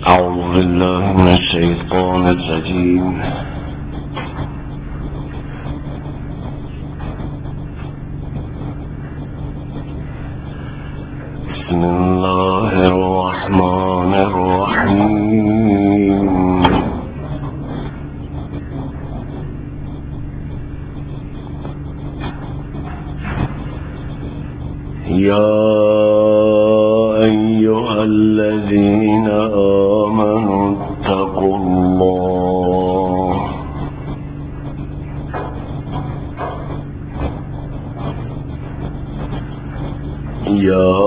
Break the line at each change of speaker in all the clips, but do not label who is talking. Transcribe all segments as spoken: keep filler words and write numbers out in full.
أعوذ بالله من الشيطان الرجيم. بسم الله الرحمن الرحيم. يا أيها الذين آمنوا اتقوا الله يا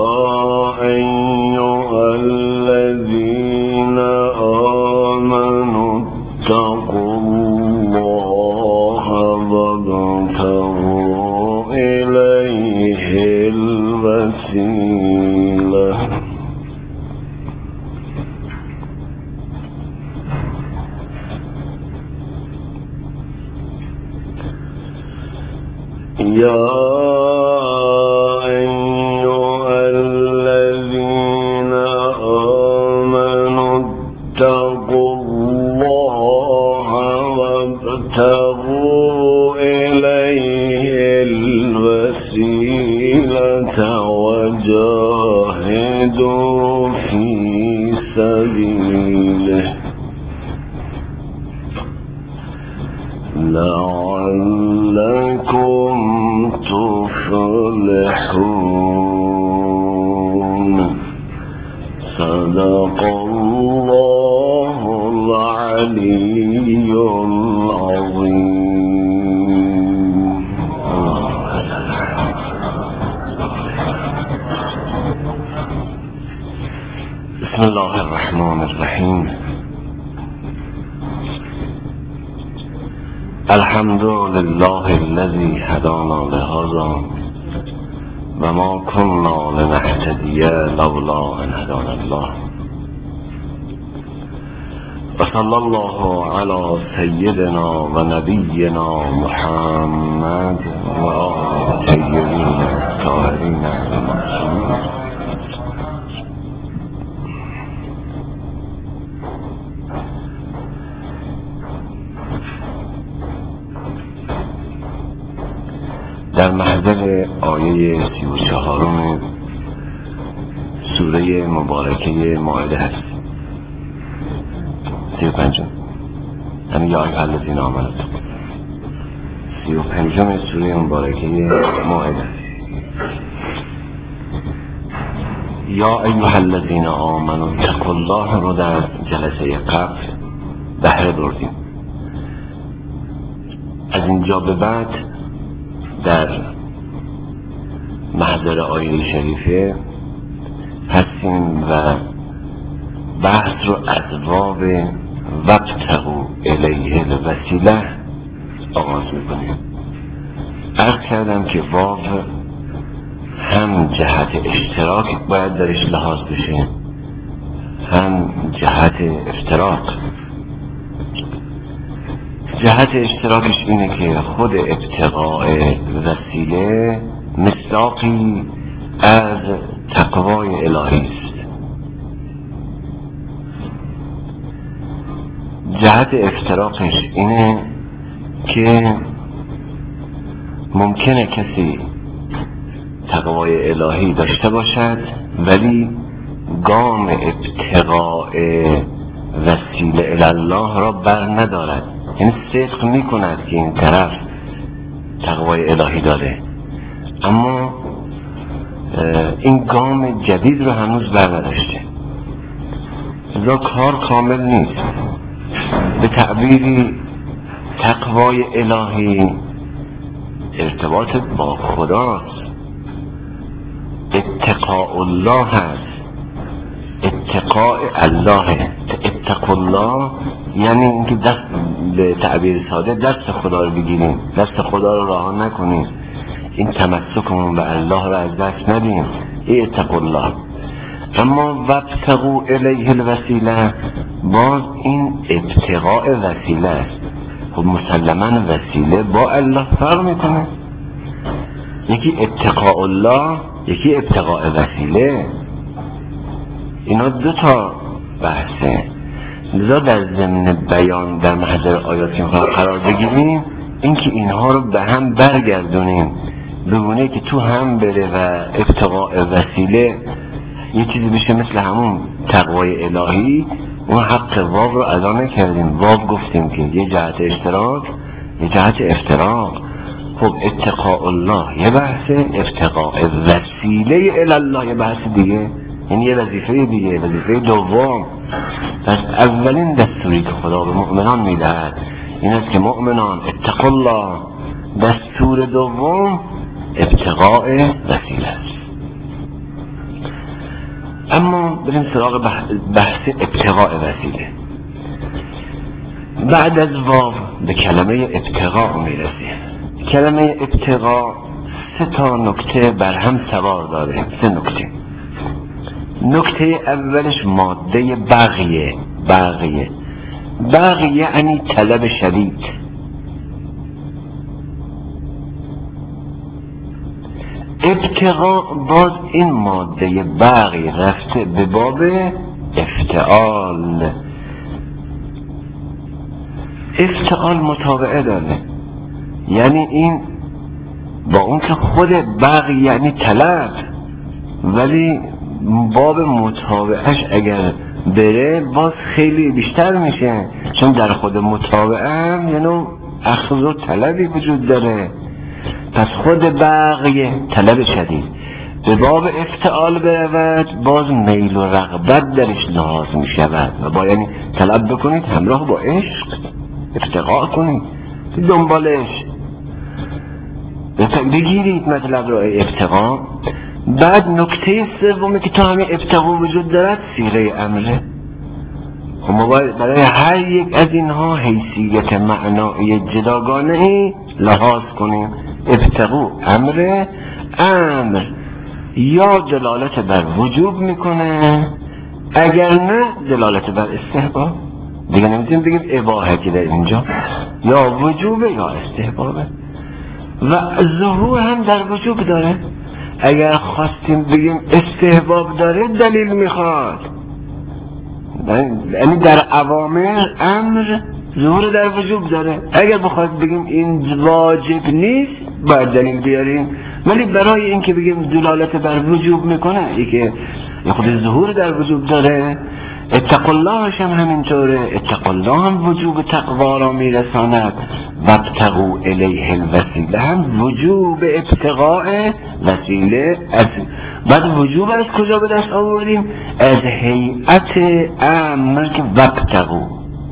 أيها الذين آمنوا اتقوا الله وابتغوا إليه الوسيلة يا أيها الذين آمنوا اتقوا الله وابتغوا إليه الوسيلة وجاهدوا في سبيله لعلكم تفلحون. صدق الله العلي العظيم. بسم الله الرحمن الرحيم. الحمد لله الذي هدانا لهذا وما كنا لنهتدي لولا أن هدانا الله. وصلى الله على سيدنا ونبينا محمد وآله الطيبين الطاهرين المعصومين. در محضر آیه سی و چهارم سوره مبارکه مائده هست. سی و پنجم یعنی یا ایها الذین آمنوا سی و پنجم سوره مبارکه مائده. یا ایها الذین آمنوا اتقوا الله رو در جلسه قبل بهره بردیم. از اینجا به بعد در محضر آیه شریفه هستیم و بحث رو از واو وابتغوا الیه الوسیله آغاز میکنیم. عرض کردم که واو هم جهت اشتراک باید درش لحاظ بشه، هم جهت افتراق. جهت اشتراکش اینه که خود ابتغاء وسیله مصداقی از تقوای الهی است. جهت افتراقش اینه که ممکنه کسی تقوای الهی داشته باشد ولی گام ابتغاء وسیله الله را بر ندارد، یعنی صدق میکند که این طرف تقوای الهی داره اما این گام جدید رو هنوز بر نداشته، لذا کار کامل نیست. به تعبیری تقوای الهی ارتباط با خداست، اتقاء الله هست، اتقاء الله. اتقوا الله یعنی اینکه دست به تعبیر ساده دست خدا رو بگیریم، دست خدا رو رها نکنیم، این تمسکمون به الله رو از دست ندیم. ای اتقوا الله. اما وابتغوا الیه الوسیله باز این ابتغاء وسیله است. خب مسلما وسیله با الله فرق میکنه. یکی اتقاء الله، یکی ابتغاء وسیله. اینا دو تا بحثه. لذا در ضمن بیان در محضر آیات که قرار بگیریم اینکه اینها رو به هم برگردونیم بگونه که تو هم بره و ابتغاء وسیله یه چیزی بشه مثل همون تقوای الهی. اون حق واو رو ادا نکردیم، واو گفتیم که یه جهت اشتراک یه جهت افتراق. خب اتقاء الله یه بحثه، ابتغاء وسیله الله یه بحث دیگه، یعنی یه وظیفه دیگه، وظیفه دوم. پس اولین دستوری که خدا به مؤمنان میدهد این است که مؤمنان اتقوا الله، دستور دوم ابتغاء وسیله است. اما بریم سراغ بحث ابتغاء وسیله. بعد از واو به کلمه ابتغاء میرسیم. کلمه ابتغاء سه تا نکته بر هم سوار داره، سه نکته. نکته اولش ماده بغیه. بغیه بغیه یعنی طلب شدید. ابتغاء باز این ماده بغی رفته به باب افتعال. افتعال متابعه داره، یعنی این با اون که خود بغی یعنی طلب، ولی باب متابعش اگر بره باز خیلی بیشتر میشه، چون در خود متابعه هم یعنی اخذ و طلبی وجود داره. پس خود بغی طلب شدید به باب افتعال برود، باز میل و رغبت درش لحاظ میشود و با یعنی طلب بکنید همراه با عشق، افتقاء کنید دنبالش بگیرید مطلب را افتقاء. بعد نکته سومی که تا همه ابتغاء وجود دارد صیغه امره. خب ما باید برای هر یک از اینها حیثیت معنایی جداگانه ای لحاظ کنیم. ابتغاء امره، امر یا دلالت بر وجوب میکنه، اگر نه دلالت بر استحباب. دیگه نمیتونیم بگیم اباحه که در اینجا یا وجوبه یا استحبابه. و ظهور هم در وجوب داره. اگر خواستیم بگیم استحباب داره دلیل میخواد، یعنی در اوامر امر ظهور در وجوب داره. اگر بخواد بگیم این واجب نیست باید دلیل بیاریم، ولی برای اینکه بگیم دلالت بر وجوب میکنه ای که خود ظهور در وجوب داره. اتقوا الله هم همینطوره، اتقوا الله هم وجوب تقوا را میرساند و ابتغوا الیه الوسیله هم وجوب ابتغاء وسیله. از بعد وجوب از کجا به دست آوردیم؟ از هیئت امر که وابتغوا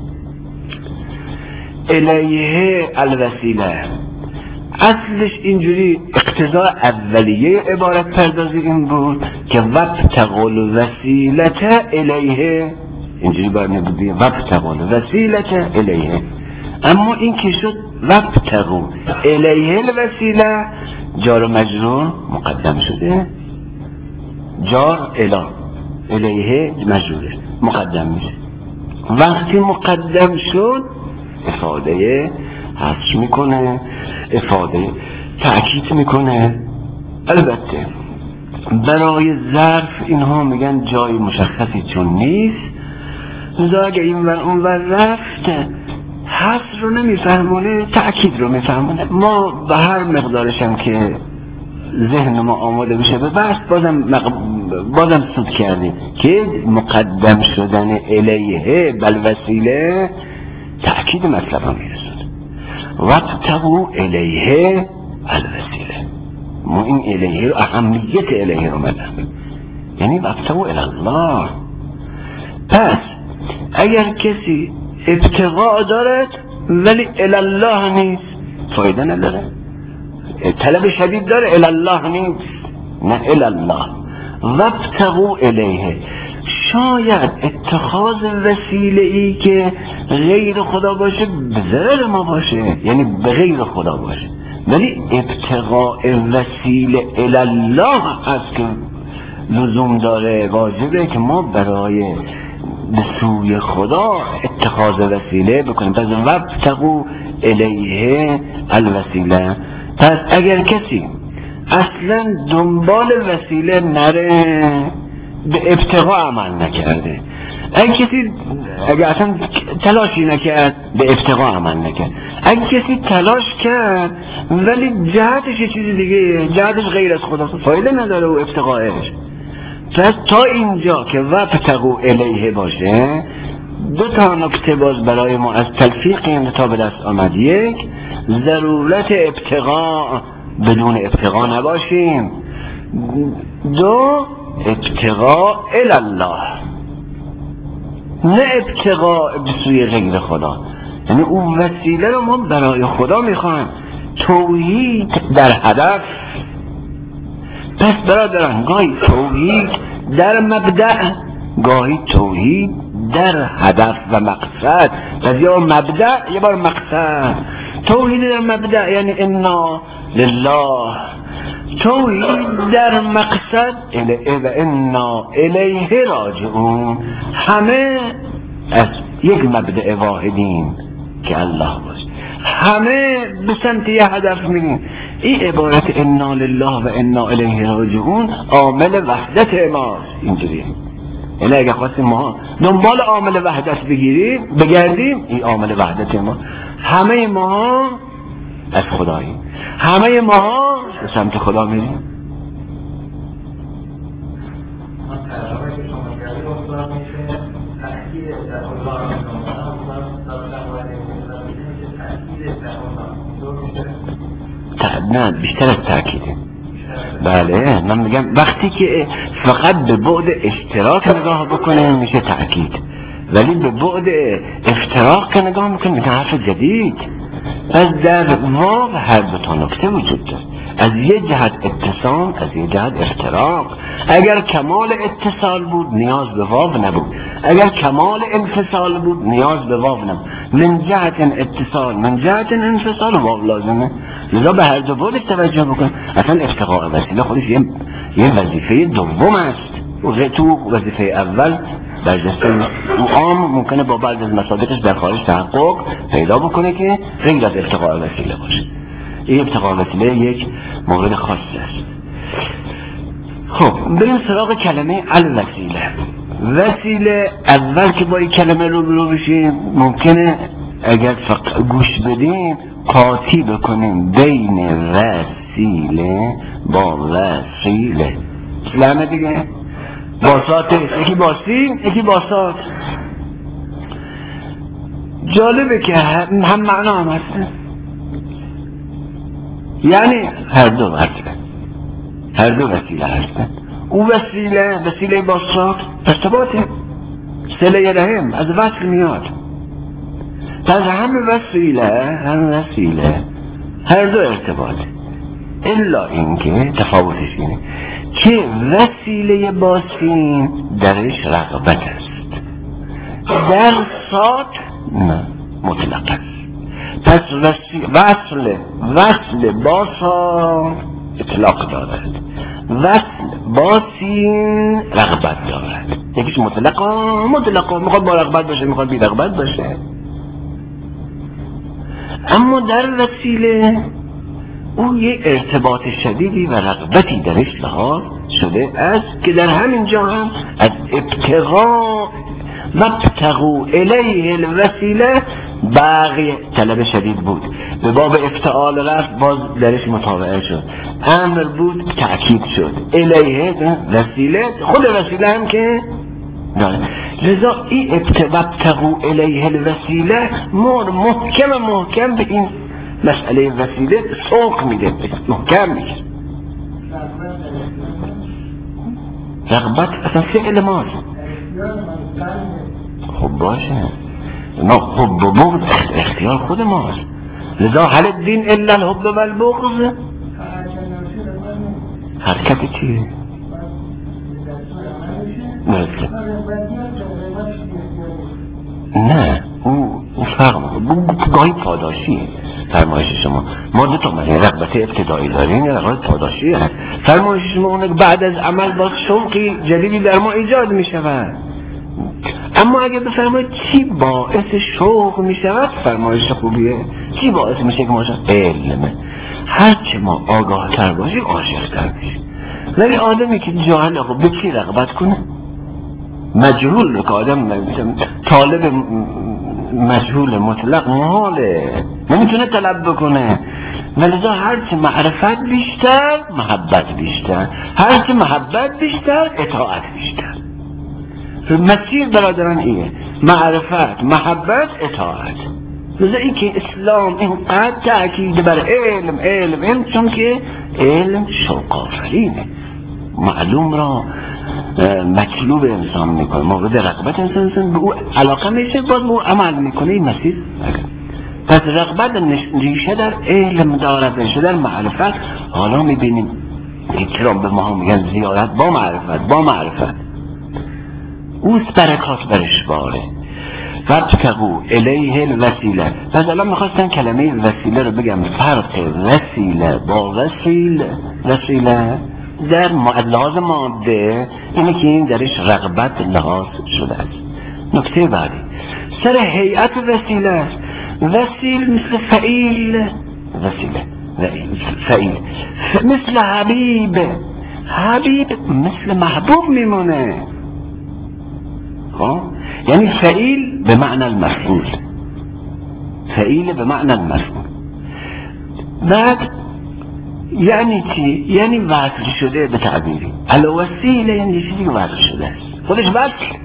الیه الوسیله. اصلش اینجوری اقتضاء اولیه عبارت پردازی این بود که وابتغوا الوسیلة الیه، اینجوری باید میبودیم وابتغوا الوسیلة الیه. اما این که شد وابتغوا الیه الوسیله، جار و مجرور مقدم شده، جار الی الیه مجروره مقدم میشه. وقتی مقدم شد افاده حذف میکنه، افاده تأکید میکنه. البته برای ظرف اینها میگن جای مشخصی چون نیست، لذا اگه این ور اون ور رفت حذف رو نمیفهمونه، تأکید رو میفهمونه. ما به هر مقدارش هم که ذهن ما آماده بشه به بحث بازم مق... بازم سود کردیم که مقدم شدن الیه بل وسیله تأکید مطلب رو میرسونه. وابتغوا الیه الوسیله، ما این الیه رو اهمیت الیه رو مدن، یعنی وابتغوا الی الله. پس اگر کسی ابتغاء دارد ولی الی الله نیست فایده نداره، طلب شدید داره الی الله نیست، نه الی الله. وابتغوا الیه، شاید اتخاذ وسیله ای که غیر خدا باشه به ضرر ما باشه، یعنی به غیر خدا باشه، ولی ابتغاء وسیله الی الله هست که لزوم داره، واجبه که ما برای به سوی خدا اتخاذ وسیله بکنیم. پس وابتغوا الیه الوسیله. پس اگر کسی اصلا دنبال وسیله نره به ابتغاء عمل نکرده، اگه کسی اگه اصلا تلاشی نکرد به ابتغاء عمل نکرد، اگه کسی تلاش کرد ولی جهتش یه چیزی دیگه، جهتش غیر از خدا، فایده نداره و ابتغاءش. پس تا اینجا که وابتغوا الیه باشه، دو تا نکته باز برای ما از تلفیق این تا به دست آمد. یک، ضرورت ابتغاء، بدون ابتغاء نباشیم. دو، ابتغاء الله، نه ابتغاء به سوی غیر خدا، یعنی اون وسیله رو ما برای خدا میخوایم. توحید در هدف. پس برادران، گاهی توحید در مبدأ، گاهی توحید در هدف و مقصد. پس یه بار مبدأ، یه بار مقصد. توحید در مبدأ یعنی انا لله، توحید در مقصد و انا الیه راجعون. همه از یک مبدأ واحدیم که الله باشه، همه به سمت یه هدف میریم. این عبارت انا لله و انا الیه راجعون عامل وحدت ماست. اینجوریه، یعنی اگه خواستیم ما دنبال عامل وحدت بگیریم بگردیم، این عامل وحدت ما. همه ما از خداییم، همه ما به سمت خدا میریم. نه، بیشتر از تأکیده. بله، من میگم وقتی که فقط به بعد اشتراک نگاه بکنه میشه تأکید، ولی به بعد افتراق که نگاه میکنه میگه حرف جدید. پس در واو هر دو تا نکته وجود داره، از یه جهت اتصال، از یه جهت افتراق. اگر کمال اتصال بود نیاز به واو نبود، اگر کمال انفصال بود نیاز به واو نبود. من جهت اتصال، من جهت انفصال واو لازمه، لذا به هر دو بودش توجه بکن. اصلا افتقاء وسیله خودش یه, یه وظیفه دوم است و تو وظیفه اول برجسته او عام ممکنه با بعض از مصادیقش در خارج تحقق پیدا بکنه که غیر از افتقاء وسیله باشه. این افتقاء وسیله یک مورد خاص است. خب بریم سراغ کلمه الوسیله. وسیله اول که با این کلمه رو برو بشیم ممکنه اگر فقط گوش بدیم قاطی بکنیم بین وسیله با وسیله. اسلامه دیگه باسات، یکی باسین یکی باسات. جالبه که هم معنا هم هستن، یعنی هر دو هستن، هر دو وسیله هستن. او وسیله وسیله باسات ارتباطه، صله رحم از وصل میاد. پس هم وسیله هم وسیله هر دو ارتباطه، الا اینکه تفاوتش اینه که وسیله باسین درش رغبت است، در صاد نه مطلق است. پس وصل وصل باسا اطلاق دارد، وصل باسین رغبت دارد. یکیش مطلقا مطلقا میخواد با رغبت باشه، میخواد بی رغبت باشه. اما در وسیله او یک ارتباط شدیدی و رغبتی درش لحاظ شده است که در همین جا هم از ابتغاء و ابتغوا الیه الوسیله باقی طلب شدید بود. به باب افتعال رفت باز درش مطابقه شد، امر بود تأکید شد، الیه وسیله خود وسیله هم که داره. لذا این ابتغوا الیه الوسیله مور محکم محکم به این مسئله وسیله سوق میده، محکم میده. رغبت اصلا فعل ماست. خب باشه، ما حب و بغض اختیار خود ماست. لذا هل الدین الا الحب و البغض؟ حرکت چیه؟ مرسل نه او فرق گاهی پاداشیه. فرمایش شما ما دو تا مثلا رغبت ابتدایی داریم یا رغبت پاداشی هست. فرمایش شما اونه بعد از عمل باز شوقی جدیدی در ما ایجاد می شود. اما اگه بفرمایید چی باعث شوق می شود، فرمایش خوبیه. چی باعث میشه که ما شد؟ علمه. هرچه ما آگاه تر باشیم عاشق تر میشه. ولی آدمی که جاهل خب به چی رغبت کنه؟ مجهول که آدم طالب مجهول مطلق محاله، نمیتونه طلب بکنه. ولذا هرچی معرفت بیشتر محبت بیشتر، هرچی محبت بیشتر اطاعت بیشتر. مسیر برادران ایه، معرفت، محبت، اطاعت. لذا این که اسلام اینقدر تأکید بر علم علم علم، چون که علم شوق آفرینه، معلوم را مطلوب انسان میکنه، مورد رغبت انسان انسان به او علاقه میشه، باز به او عمل میکنه. این مسیر. پس رغبت ریشه در علم دارد، ریشه در معرفت. حالا میبینیم چرا به ما میگن زیارت با معرفت با معرفت اوست برکات برش باره. فابتغوا الیه الوسیله. پس الان میخواستن کلمه وسیله رو بگم، فرق وسیله با وسیله. وسیله در لحاظ ماده اینه که این درش رغبت لحاظ شده است. نکته بعدی سر هیئت وسیله است. وسیل مثل فعیل، وسیله فعیل مثل حبیب، حبیب مثل محبوب میمونه. خب یعنی فعیل به معنی المفعول، فعیل به معنی المفعول. بعد یعنی چی؟ یعنی وصل شده به تعبیری. الوسیله یعنی چیزی که وصل شده است، خودش وصل.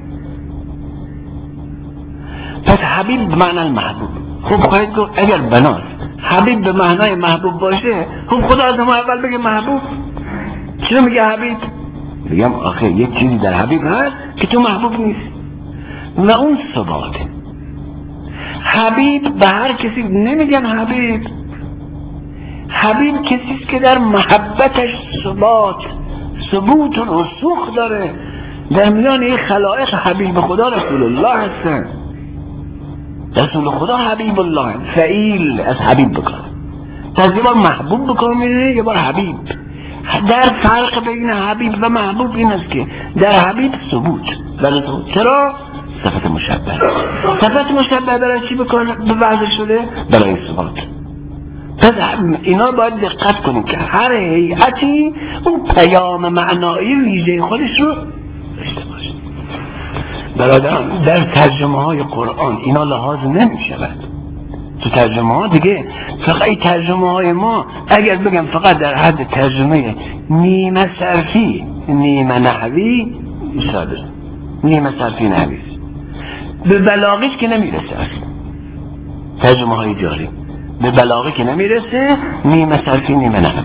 پس حبیب به معنی المحبوب. خب خواهید گفت اگر بناست حبیب به معنای محبوب باشه، خب خدا از ما اول بگه محبوب، چرا میگه حبیب؟ بگم آخه یک چیزی در حبیب هست که تو محبوب نیست و اون ثباته. حبیب به هر کسی نمیگن حبیب، حبیب کسیست که در محبتش ثبات ثبوت و رسوخ داره. در میان این خلائق حبیب خدا رسول الله هستن، رسول خدا حبیب الله. فعیل از حبیب بکن، پس یه بار محبوب بکن میره، یه بار حبیب. در فرق بین حبیب و محبوب این است که در حبیب ثبوت و رسوخ. چرا؟ صفت مشبه. صفت مشبه برای چی بکنه به وضع شده؟ برای ثبات. پس اینا باید دقت کنیم که هر هیئتی اون پیام معنایی ویژه خودش رو داشته باشه. برادران در ترجمه های قرآن اینا لحاظ نمی شود. تو ترجمه ها دیگه فقط این ترجمه های ما اگر بگم فقط در حد ترجمه نیمه صرفی نیمه نحوی ساده، نیمه صرفی نحوی به بلاغیش که نمیرسه اصلا. ترجمه های جاری به بلاغی که نمیرسه، نیمه صرفی نیمه نحوی.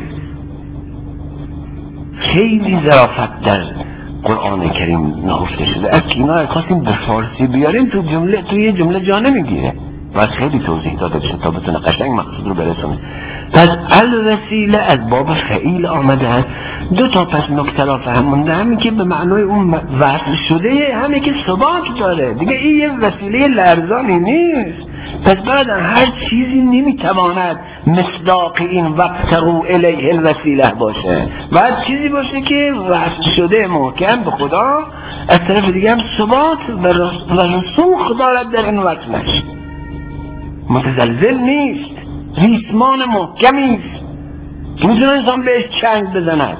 خیلی ظرافت در قرآن کریم نهفته شده. از که اینا خواستیم به فارسی بیاریم تو جمله، تو یه جمله جا نمیگیره و خیلی توضیح داده بشه تا بتونه قشنگ مقصود رو برسونه. پس الوسیله از باب فعیل آمده است. دو تا پس نکته را فهمونده، همین که به معنای اون وصل شده، همین که ثبات داره دیگه. این یه وسیله لرزانی نیست. پس بعد هر چیزی نمیتواند مصداق این وابتغوا الیه الوسیله باشه، بعد چیزی باشه که وصل شده محکم به خدا، از طرف دیگه هم ثبات و رسوخ دارد در این وصلش، متزلزل نیست، ریسمان محکمی است که میتونه انسان بهش چنگ بزند.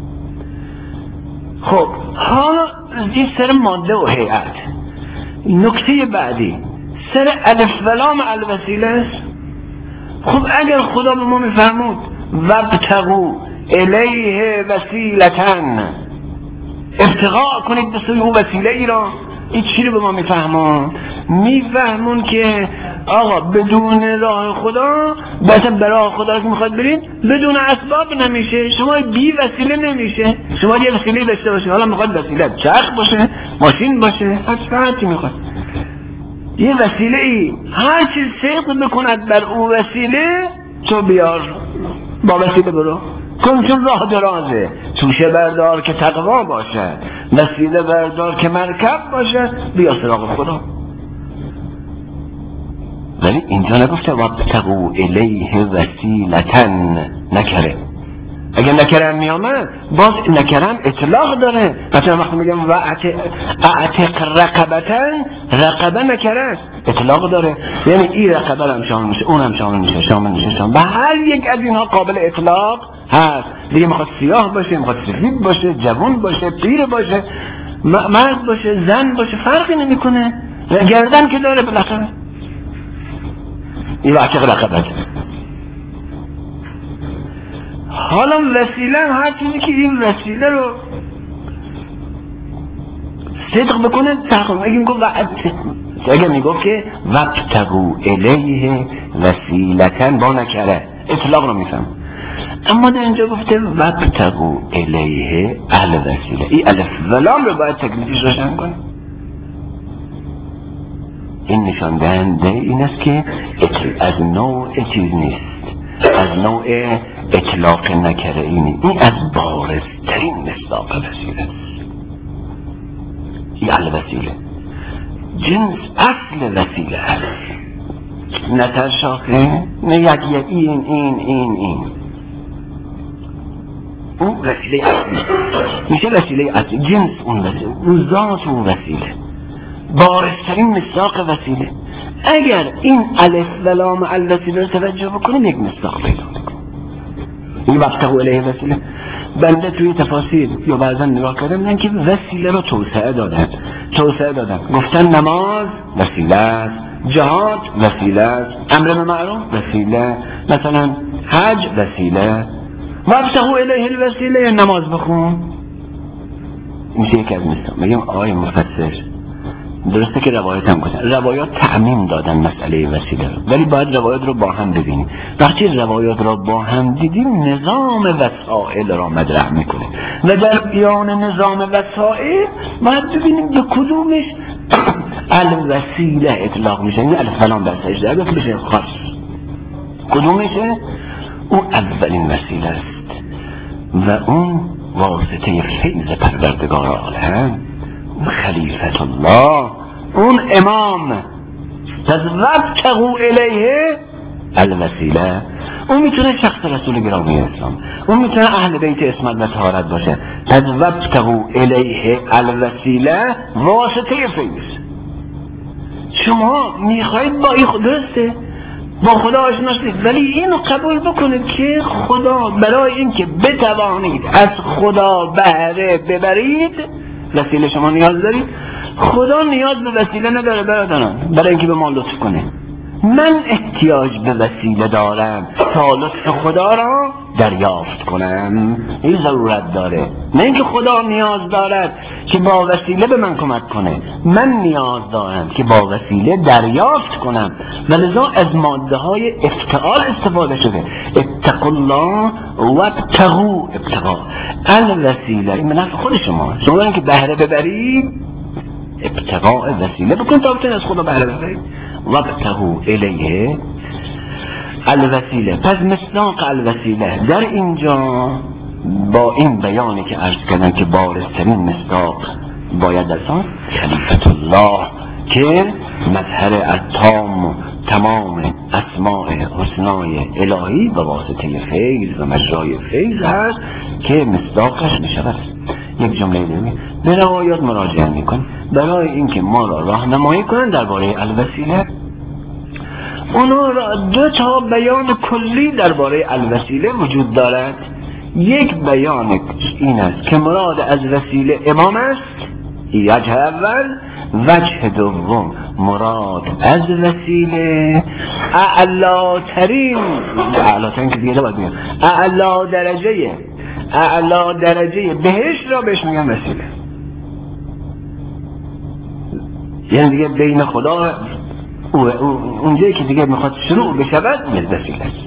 خب حالا این سر ماده و هیئت. نکته بعدی سر الف ولام الوسیله است. خب اگر خدا به ما میفرمود وابتغوا الیه وسیلتن، ابتغاء کنید به سوی او وسیله ای را، این چی رو به ما میفهمون؟ میفهمون که آقا بدون راه خدا، مثلا به راه خدا که میخواد برید بدون اسباب نمیشه، شما بی وسیله نمیشه. شما یه وسیله داشته باشید، حالا میخواد وسیله چرخ باشه، ماشین باشه، هر چی میخواد، یه وسیله ای هر چیز سیق بکند بر او وسیله، تو بیار با وسیله برو کن، چون راه درازه. توشه بردار که تقوا باشد، وسیله بردار که مرکب باشد، بیا سراغ خدا. ولی اینجا نگفته وابتغوا الیه وسیلتن، نکره. اگر نکرم میامد باز نکرم اطلاق داره. مثلا وقتی میگم و اعتق رقبتن، رقبه نکره اطلاق داره، یعنی این رقبه هم شامل میشه، اون هم شامل میشه، شامل میشه شامل. و هر یک از اینها قابل اطلاق هست دیگه. میخواد سیاه باشه، میخواد سفید باشه، جوان باشه، پیر باشه، مرد باشه زن باشه فرقی نمیکنه، گردن که داره بالاخره این وقتی رقبت. حالا وسیله هر چیزی که این وسیله رو صدق بکنه تحقیق. اگه میگفت اگه میگفت که وابتغوا الیه وسیلتن با نکره اطلاق رو میفهم، اما در اینجا گفته وابتغوا الیه الوسیله. این الف و لام رو باید تکلیفش روشن کنه. این نشان دهنده این است که از نوع چیز نیست، از نوع اطلاق نکره اینی، این از بارزترین مصداق وسیله است. این الوسیله جنس اصل وسیله است، نه تر شاخه نه یکی این این این این اون وسیله اصلی میشه، وسیله اصلی جنس اون وسیله، اون ذات اون وسیله، بارزترین مصداق وسیله. اگر این الف و لام الوسیله رو توجه بکنیم یک مصداق پیدا میکنیم. این وابتغوا الیه وسیله بنده توی تفاسیر یا بعضا نگاه کردم میگن که وسیله رو توسعه دادن توسعه دادن گفتن نماز وسیله است، جهاد وسیله است، امر به معروف وسیله، مثلا حج وسیله. وابتغوا الیه الوسیله نماز بخون میشه یک از مثال. میگم آقای مفسر درسته که روایت هم گفتن، روایات تعمیم دادن مسئله وسیله رو، ولی باید روایات رو با هم ببینیم. وقتی روایات رو با هم دیدیم نظام وسائل را مدرح میکنه و در بیان نظام وسائل باید ببینیم به کدومش الوسیله اطلاق میشه، این الف فلان در سجده اگه بشه خاص کدومشه، اون اولین وسیله است و اون واسطه فیض پروردگار عالم، خلیفت الله، اون امام. پس وابتغوا الیه الوسیله اون میتونه شخص رسول گرامی اسلام، اون میتونه اهل بیت اسمت و طهارت باشه. پس وابتغوا الیه الوسیله واسطه فیض. شما میخواید با این درسته با خدا آشنا شدید، ولی اینو قبول بکنید که خدا برای اینکه بتوانید از خدا بهره ببرید وسیله شما نیاز دارید. خدا نیاز به وسیله نداره برادران برای اینکه به ما لطف کنه. من احتیاج به وسیله دارم تا لطف خدا را دریافت کنم، این ضرورت داره، نه اینکه خدا نیاز دارد که با وسیله به من کمک کنه. من نیاز دارم که با وسیله دریافت کنم و لذا از ماده های افتعال استفاده شده. اتقوا الله وابتغوا ابتغاء الوسیله، این به نفع خود شما، شما دارین که بهره ببرید ابتغاء وسیله بکن تا بتونید از خدا بهره ببرید. وابتغوا الیه الوسیله. پس مصداق الوسیله در اینجا با این بیانی که عرض کردن که بارزترین مصداق باید درسان خلیفت الله که مظهر التام تمام اسماء حسنای الهی به واسطه فیض و مجرای فیض هست که مصداقش میشود. یک جمله دیگه به روایات مراجعه میکن برای اینکه ما را راهنمایی کنن درباره الوسیله. اونا را دو تا بیان کلی درباره الوسیله وجود دارد. یک بیان این است که مراد از وسیله امام است، وجه اول. وجه دوم مراد از وسیله اعلاترین اعلاترین که دیگه باید میگم اعلا درجه اعلا درجه بهشت را بهش میگن وسیله. یعنی دیگه بین خدا اونجایی که دیگه میخواد شروع بشود میز وسیله است.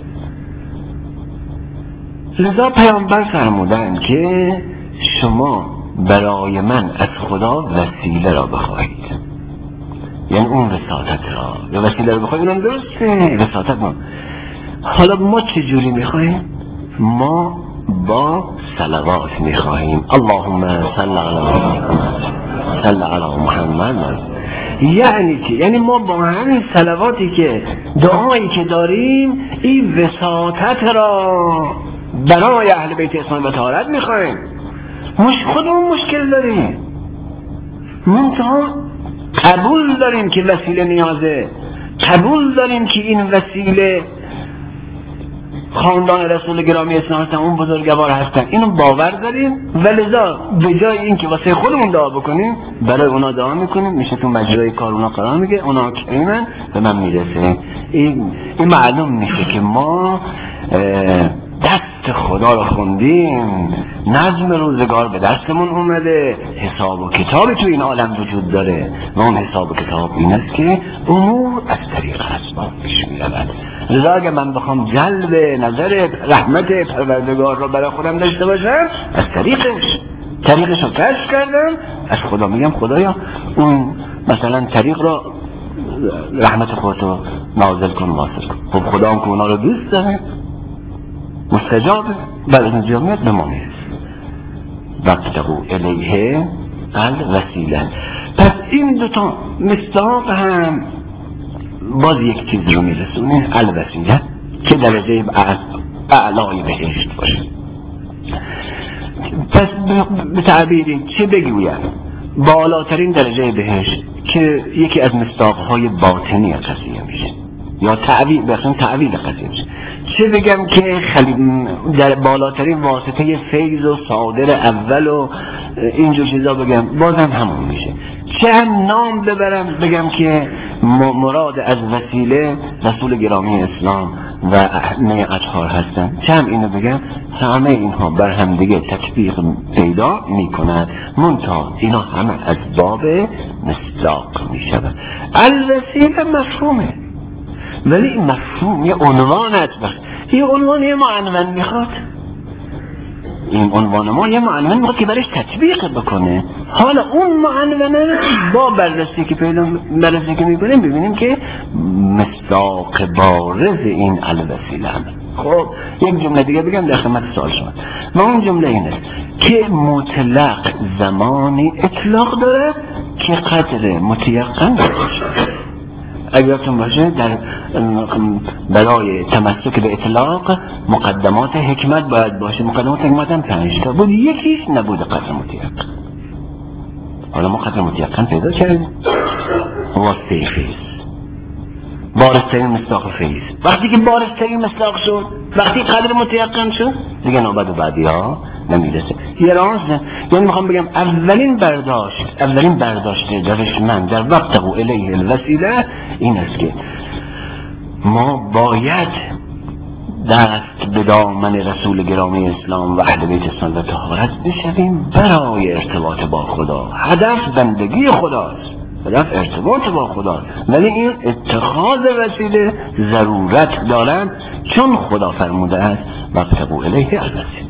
لذا پیامبر فرمودن که شما برای من از خدا وسیله را بخواهید، یعنی اون وساطت را یا وسیله را بخواهید. اونم درسته وساطت ما. حالا ما چجوری میخواهیم؟ ما با صلوات میخواهیم. اللهم صل علی محمد صل علی محمد. یعنی چی؟ یعنی ما با همین صلواتی که دعایی که داریم این وساطت را برای اهل بیت اسمت و طهارت میخواهیم. مش خودمون مشکل داریم، منتها قبول داریم که وسیله نیازه، قبول داریم که این وسیله خاندان رسول گرامی اسلام هستن، اون بزرگوار هستن، اینو باور داریم و لذا به جای اینکه واسه خودمون دعا بکنیم برای اونا دعا میکنیم، میشه تو مجرای کار اونا قرار میگه، اونا کریمن به من میرسه. این, این معلوم میشه که ما دست خدا رو خوندیم، نظم روزگار به دستمون اومده، حساب و کتابی تو این عالم وجود داره و اون حساب و کتاب این است که امور از طریق اسباب پیش میرود. لذا اگه من بخوام جلب نظر رحمت پروردگار رو برای خودم داشته باشم، از طریقش طریقش رو کشف کردم، از خدا میگم خدایا اون مثلا طریق رو رحمت خودتو نازل کن واصل کن. خب خدا هم که اونا رو دوست داره مستجابه، بعد از اینجا میاد به ما میرسه. وقتقو الیه الوسیله. پس این دوتا مصداق هم باز یک چیز رو میرسونه، الوسیله که درجه اعلای بهشت باشه. پس به تعبیری چه بگویم؟ بالاترین درجه بهشت که یکی از مصداقهای باطنی قضیه میشه یا تعویل، بخشن تعویل قضیه میشه. چه بگم که خلی... در بالاترین واسطه فیض و صادر اول و اینجور چیزا بگم، بازم همون میشه. چه هم نام ببرم بگم که مراد از وسیله رسول گرامی اسلام و اهمه اطهار هستن، چه هم اینو بگم، همه اینها بر هم دیگه تطبیق پیدا میکند، منتها اینا همه از باب مصداق میشود. الوسیله مفهومه، ولی این مفهوم یه عنوانت بخش، یه عنوان یه معنون میخواد، این عنوان ما یه معنون میخواد که برش تطبیق بکنه. حالا اون معنونه با بررسی که پیدا بررسی که میکنیم ببینیم که مصداق بارز این الوسیله هم. خب یک جمله دیگه بگم در خدمت سوال شما، و اون جمله اینه که مطلق زمانی اطلاق داره که قدر متیقن باشه. اگرتون باشه در برای تمسک به اطلاق مقدمات حکمت باید باشه. مقدمات حکمت هم پنج تا بود، یکیش نبود قدر متیقن. حالا ما قدر متیقن پیدا کردیم، واسطه فیض، بارزترین مصداق فیض. وقتی که بارزترین مصداق شد، وقتی قدر متیقن شد، دیگه نوبت و بعدی ها نمیرسه. یه راز یعنی میخوام بگم اولین برداشت اولین برداشت درش من در وقتقو الیه الوسیله این است که ما باید دست به دامن رسول گرامی اسلام و اهل بیت اسلام و طهارت بشویم برای ارتباط با خدا. هدف بندگی خداست، هدف ارتباط با خدا، ولی این اتخاذ وسیله ضرورت دارند چون خدا فرموده است وقتقو الیه الوسیله.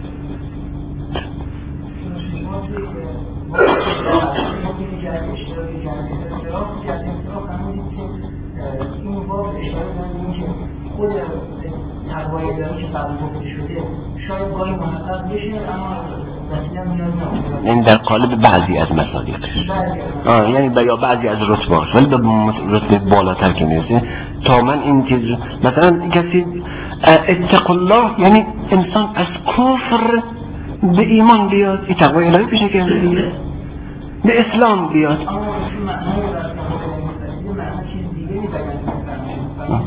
خود تقوای الهی که قبل گفته شده شاید گاهی محقق بشه، اما وسیله نیاز نداره.
این در قالب بعضی از مصادیقش، آه یعنی یا بعضی از رتبه‌اش، ولی به رتبه بالاتر که میرسه تا من این چیز مثلا کسی اتق الله یعنی انسان از کفر به ایمان بیاد، این تقوای الهی پیشه که دیگه به اسلام بیاد.
اما این معنی رو در تقوای معنی چیز دیگه می‌بینیم.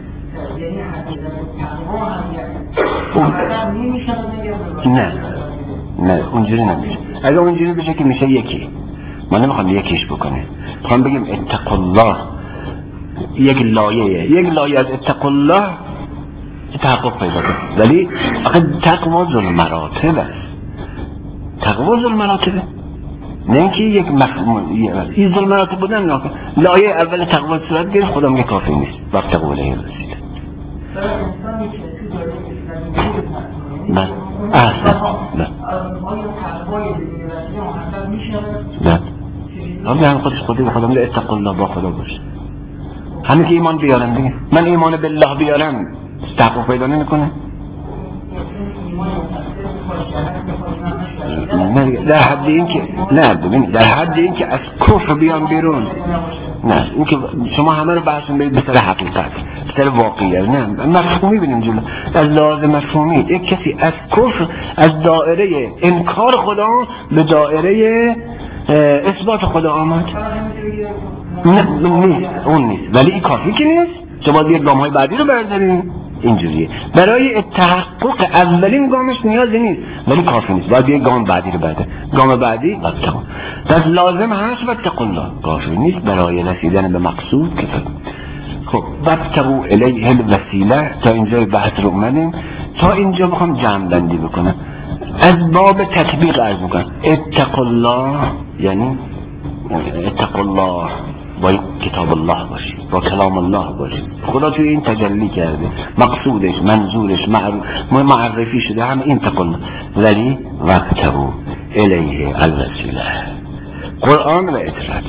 نه نه اونجوری نمیشه. اگه اونجوری بشه که میشه یکی، ما نمیخوام یکیش بکنه، میخوام بگیم اتق الله یک لایه یک لایه از اتق الله تحقق پیدا کنه. ولی آخه تقوا ذو المراتب است، تقوا ذو المراتب، نه اینکه یک مفهوم این ذو المراتب بودن نه. لایه اول تقوا صورت گرفت، خدا میگه کافی نیست، وقت قوله رسید. نه احسن نه نه آبی هم خودش خودی به خدا میگه اتق الله با خدا باشه. همه که ایمان بیارم دیگه، من ایمان بالله بیارم تحقق پیدا نمیکنه. نه در حد این که نه ببین در حد این که از کفر بیان بیرون، نه این که شما همه رو بحثون برید به سر حقیقت، به سر واقعیت، نه مفهومی بینیم جلو. از لحاظ مفهومی یک کسی از کفر از دایره انکار خدا به دایره اثبات خدا آمد، نه نیست، اون نیست، ولی این کافی که نیست. شما باید گام های بعدی رو برداریم، اینجوریه. برای تحقق اولین گامش نیازی نیست ولی کافی نیست، باید یه گام بعدی رو بعده. گام بعدی واتقوا، پس لازم هست واتقوا الله، کافی نیست برای رسیدن به مقصود که خب واتقوا الیه الوسیله. تا اینجا بحث رو اومدیم. تا اینجا میخوام جمع بندی بکنم، از باب تطبیق عرض میکنم. اتقوا الله یعنی اتقوا الله با کتاب الله باشی، با کلام الله باشی. خدا توی این تجلی کرده، مقصودش، منظورش، معرفی شده هم این اتقوا الله. ولی واتقوا الیه الوسیله، قرآن و اطاعت.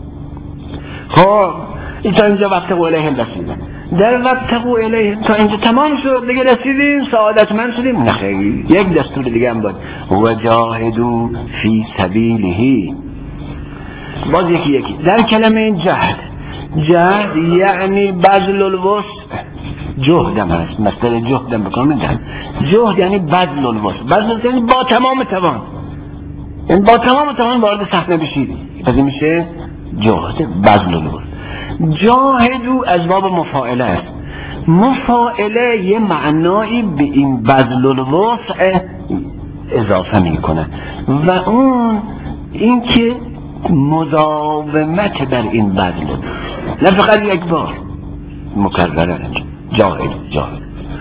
خب این تا اینجا واتقوا الیه الوسیله. در واتقوا الیه تا اینجا تمام شد، دیگه رسیدیم سعادتمند شدیم؟ نه خیر، یک دستور دیگه هم بود. و جاهدوا فی سبیله. باز یکی یکی در کلمه جهد، جهد یعنی بذل الوسع، جهدم هست، مثل جهدم بکنم میدن. جهد یعنی بذل الوسع، بذل یعنی با تمام توان، یعنی با تمام توان وارد صحنه بشید، پس این میشه جهد، بذل الوسع. جاهدو از باب مفاعله است. مفاعله یه معنایی به این بذل الوسع اضافه میکنه و اون این که مداومت بر این بذل، نه فقط یک بار، مکررن. جاهد جاهد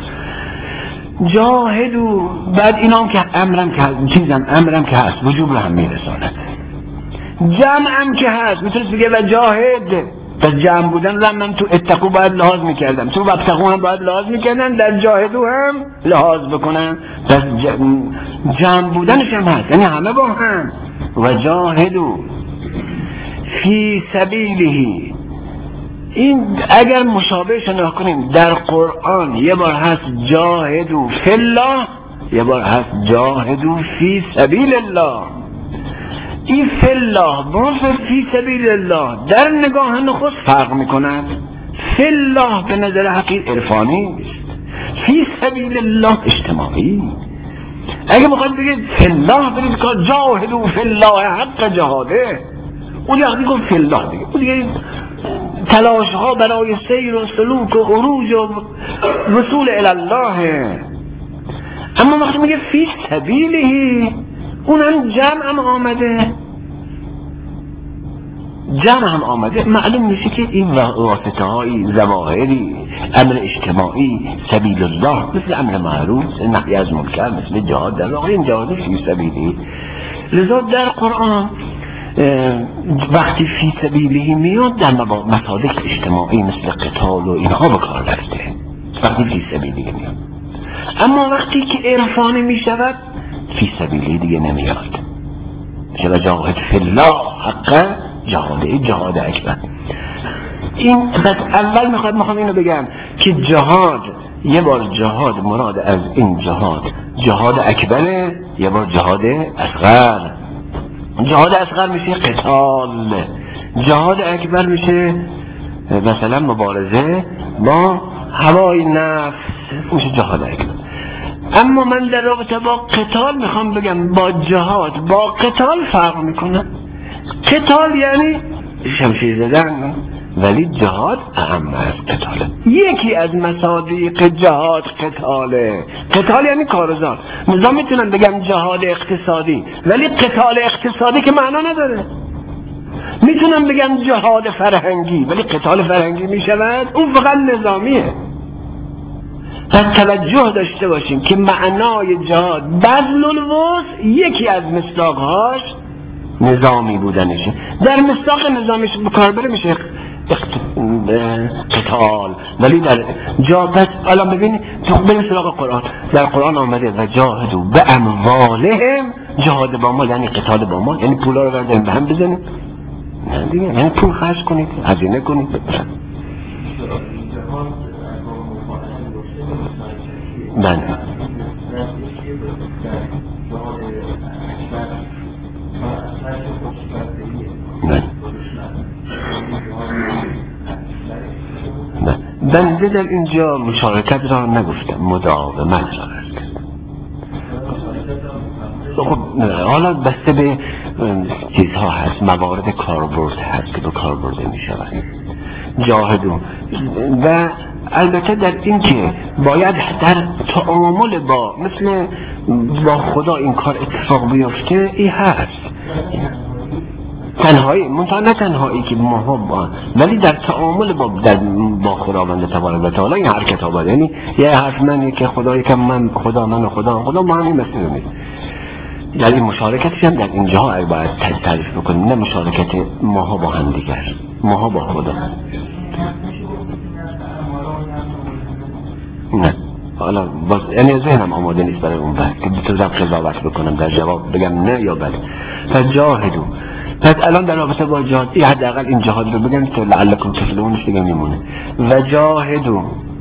جاهدو. بعد اینام که امرم که هست، چیزم امرم که هست، وجوب رو هم میرساند. جمعم که هست، میتونست بگه و جاهد. پس جمع بودن رو من تو اتقوا باید لحاظ میکردم، تو واتقوا هم باید لحاظ میکردم، در جاهدو هم لحاظ بکنم. پس جمع بودنش هم هست، یعنی همه با هم. و جاهدو فی سبیله. این اگر مشابهش نگاه کنیم در قرآن یه بار هست جاهدو فی الله، یه بار هست جاهدو فی سبیل الله. این فی الله با فی سبیل الله در نگاه نخست فرق میکنند. فی الله به نظر حقیق عرفانی است، فی سبیل الله اجتماعی. اگه بخواید بگید فی الله برید که جاهدو فی الله حق جهاده، اون یعنی گفت فی الله دیگه، اون دیگه تلاش ها برای سیر و سلوک و عروج و رسول الله. اما وقتی میگه فی سبیله، اونم جمع هم آمده، جمع هم آمده، معلوم میشه که این واسطه های ظواهری، امر اجتماعی، سبیل الله، مثل امر معروف، نهی از منکر، مثل جهاد در واقع این جهاد فی سبیله. لذا در قرآن وقتی فی سبیله میاد در مصادیق اجتماعی مثل قتال و اینها به کار رفته، وقتی فی سبیله میاد. اما وقتی که عرفانی میشود فی سبیله دیگه نمیاد، شبه جاهد فی الله حق جهاده، جهاد اکبر. این بس اول میخواد میخوام اینو بگم که جهاد یه بار جهاد مراد از این جهاد جهاد اکبره، یه بار جهاد اصغر. جهاد اصغر میشه قتال، جهاد اکبر میشه مثلا مبارزه با هوای نفس، میشه جهاد اکبر. اما من در رابطه با قتال میخوام بگم با جهاد با قتال فرق میکنه. قتال یعنی شمشیر زدن، ولی جهاد اهم از قتاله. یکی از مصادیق جهاد قتاله. قتال یعنی کارزار. مثلا میتونم بگم جهاد اقتصادی، ولی قتال اقتصادی که معنا نداره. میتونم بگم جهاد فرهنگی، ولی قتال فرهنگی میشود اون فقط نظامیه. پس توجه داشته باشیم که معنای جهاد بذل الوسع یکی از مصداقهاش نظامی بودنشه. در مصداق نظامیش بکار بره میشه قتال، ولی در جا پس الان ببینید تو بریم سراغ قرآن. در قرآن آمده و جاهدوا باموالهم، جهاد با مال یعنی قتال با مال، یعنی پولا رو برداریم به هم بزنیم، نه دیگه، یعنی پول خرج کنید، هزینه کنید. بله بنده در اینجا مشارکت را نگفتم، مداومت را هست. خب حالا بسته به چیزها هست، موارد کاربرد هست که به کار برده می شود. جاهدون و البته در این که باید در تعامل با مثل با خدا این کار اتفاق بیفته این هست، تنهایی منتها نه تنهایی که ما با، ولی در تعامل با در با خداوند تبارک و تعالی این حرکت ها باید، یعنی یه حرف منی که خدا یکم من خدا من و خدا خدا ما همین مثل رو میدیم در این مشارکتش هم در اینجاها اگه باید تعریف بکنیم، نه مشارکت ماها با هم دیگر، ماها با خدا. نه حالا باز یعنی ذهنم آماده نیست برای اون بحث که بتونم قضاوت بکنم در جواب بگم نه یا بله. فجاهدو، پس الان در رابطه با جهاد این حداقل این جهاد رو بگم که لعلکم تفلحونش دیگه میمونه. و جاهدو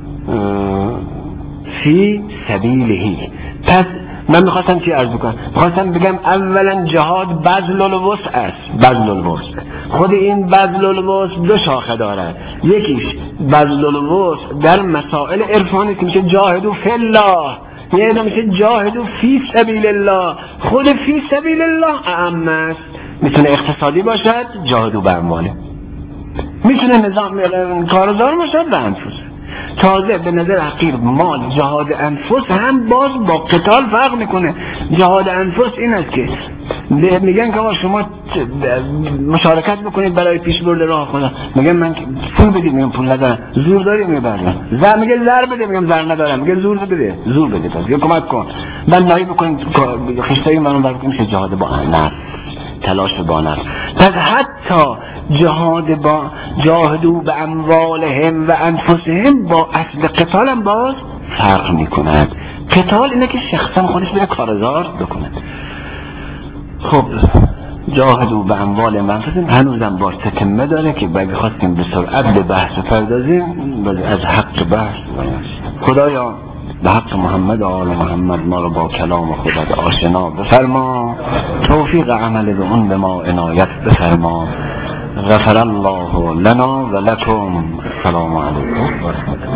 فی سبیله. پس من میخواستم چی عرض کنم؟ میخواستم بگم اولا جهاد بذل الوسع است، بذل الوسع. خود این بذل الوسع دو شاخه داره، یکیش بذل الوسع در مسائل عرفانی که میشه جاهدو فی الله، یعنی میشه جاهدو فی سبیل الله. خود فی سبیل الله اعم است، میتونه اقتصادی باشد جاهدو به امواله، میتونه نظام کارزار باشد به انفس. تازه به نظر حقیر مال جهاد انفس هم باز با قتال فرق میکنه. جهاد انفس این است که میگن که شما مشارکت بکنید برای پیشبرد راه خدا، میگن من پول بدید، میگم پول ندارم. زور داری؟ میگم زر. میگه زر بده، میگم زر ندارم. میگه زور بده، زور بده. پس یا کمک کن من نایی بکنید خشتایی منو برکنیم میشه جهاد با نفس، تلاش با نفس. پس حتی جهاد با جاهدو به اموالهم و انفسهم با اصل قتال هم باز فرق میکند. قتال اینه که شخصا خودش بره کارزار بکنه. خب جاهدو به اموالهم و انفسهم هنوزم باز تتمه داره که باید خواستیم به سرعت به بحث پردازیم از حق بحث. خدایا به حق محمد و آل محمد ما رو با کلام خودت آشنا بفرما، توفیق عمل به اون به ما عنایت بفرما. غفر الله لنا و لکم. السلام علیکم و رحمت الله.